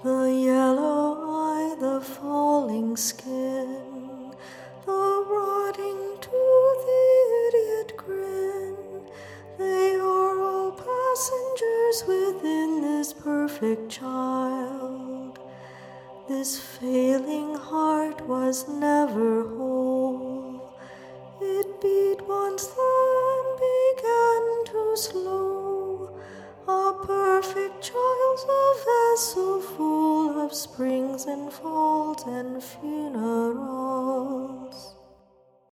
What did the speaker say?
The yellow eye, the falling skin, the rotting tooth, the idiot grin, they are all passengers within this perfect child. This failing heart was never whole. It beat once, then began to slow. A perfect child's a vessel full of springs and falls.